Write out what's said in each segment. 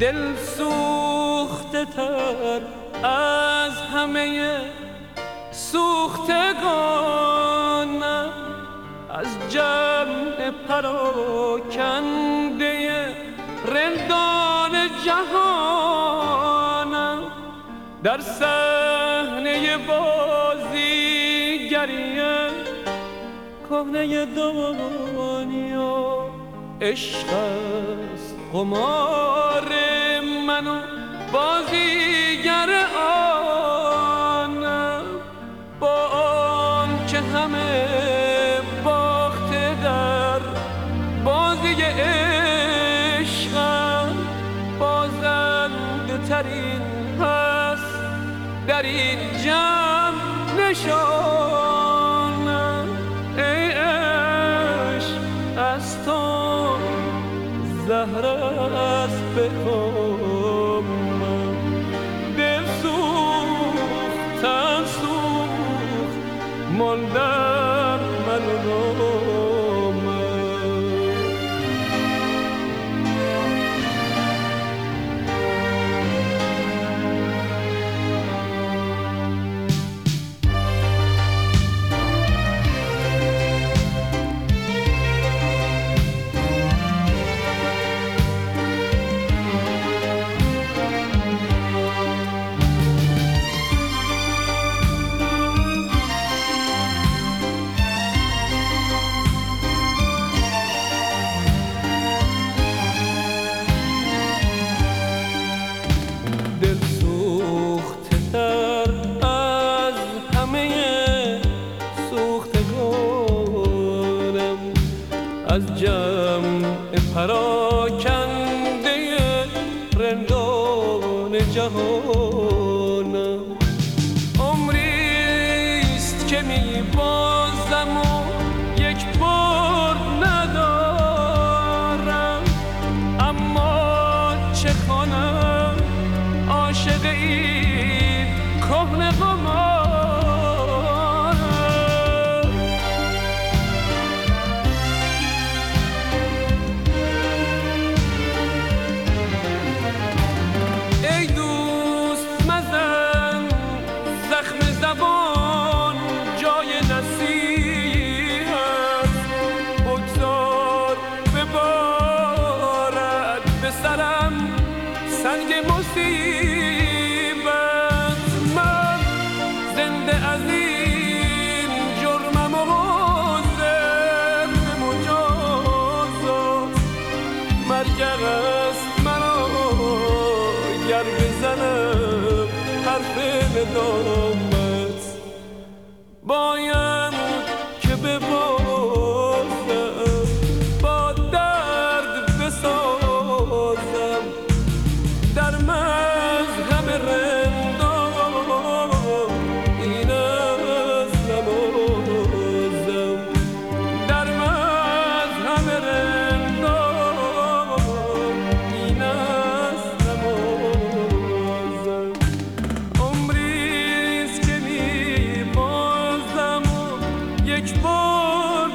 دل سوخته تر از همه سوختگانم، از جمع پراکنده رندان جهانم. در صحنه بازیگری کهنه دنیا عشق است قمار من و بازیگر آنم. با آن که همه باخته در بازی عشقم، بازنده ترین هست در این جمع نشانم. ای عشق از تو زهر است به کام، دل سوخت تن سوخت ماندم من و نامم. از جمع پراکنده رندان جهانم. عمریست که می بازم و یک بار ندارم، اما چه کنم عاشق این کهنه قمار. سنگ مصیبت من زنده از این جرمم و حاضر به مجازات. مرگر است مرا گر بزنم حرف ندامت، باید که ببازم با درد بسازم در مذهب رندان. این است نمازم در مذهب رندان، این است نمازم. عمریست که می بازم و یک بار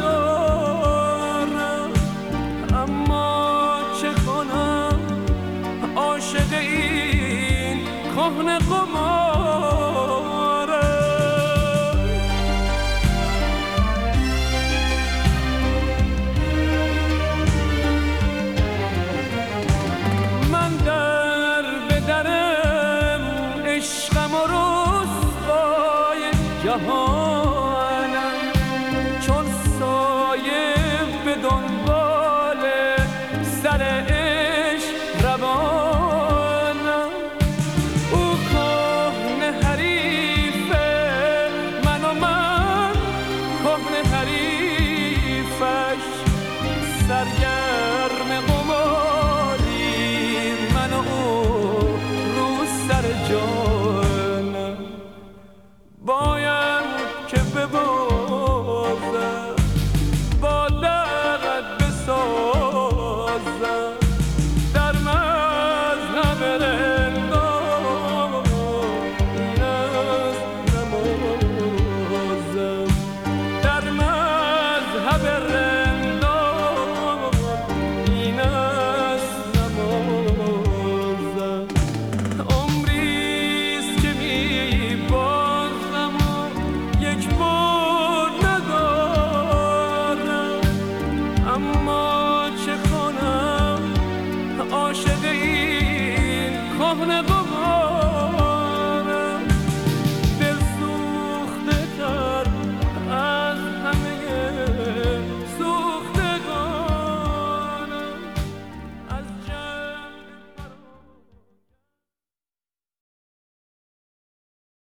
ندارم، اما چه کنم عاشق این کهنه قمارم. من در به درم عشقم و رسوای جهان